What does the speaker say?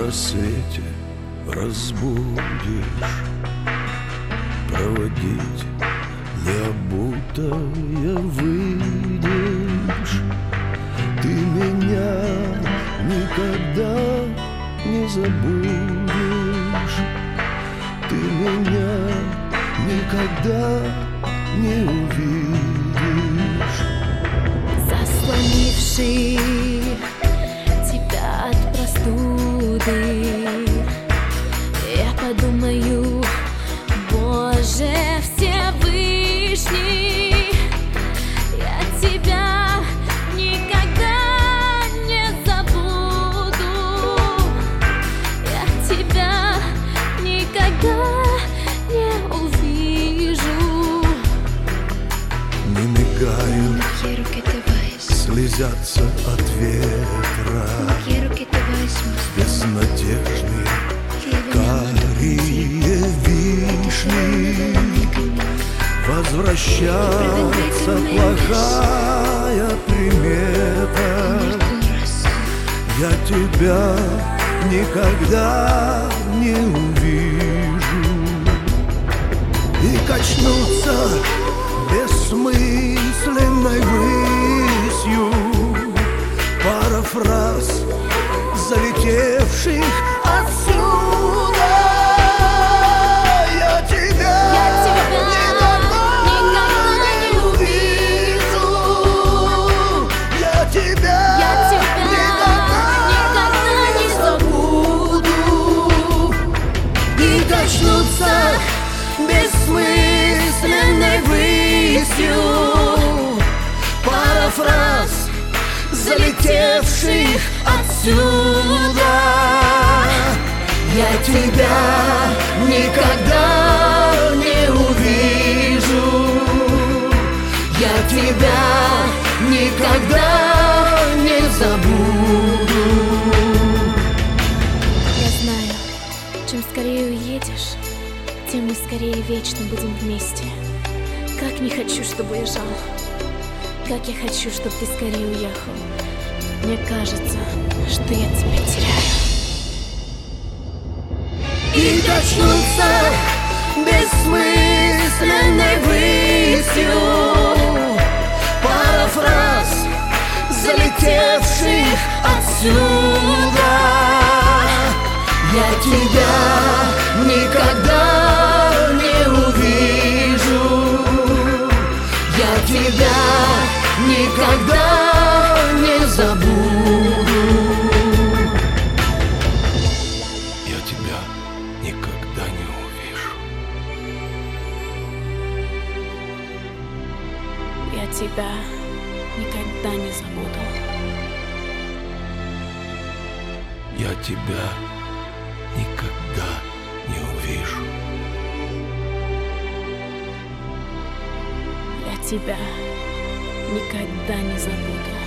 рассвете разбудишь, проводить необутая выйдешь. Ты меня никогда не забудешь, ты меня никогда не увидишь. Заслонивший тебя от простуды, я подумаю: Боже Всевышний, я тебя никогда не забуду, я тебя никогда не увижу. Не мигают, слезятся от ветра безнадежные карие вишни. Возвращаться плохая примета, я тебя никогда не увижу. И качнуться бессмысленной высью пара фраз, залетевших отсюда. Я тебя никогда не увижу, я тебя никогда не забуду. И качнуться бессмысленной высью пара фраз, залетевших отсюда. Я тебя никогда не увижу, я тебя никогда не забуду. Я знаю, чем скорее уедешь, тем мы скорее вечно будем вместе. Как не хочу, чтобы уезжал, как я хочу, чтобы ты скорее уехал. Мне кажется, что я тебя теряю. И качнуться бессмысленной высью пара фраз, залетевших отсюда. Я тебя никогда не увижу, я тебя никогда не забуду. Я тебя никогда не увижу. Я тебя никогда не забуду. Я тебя никогда не увижу. Я тебя никогда не забуду.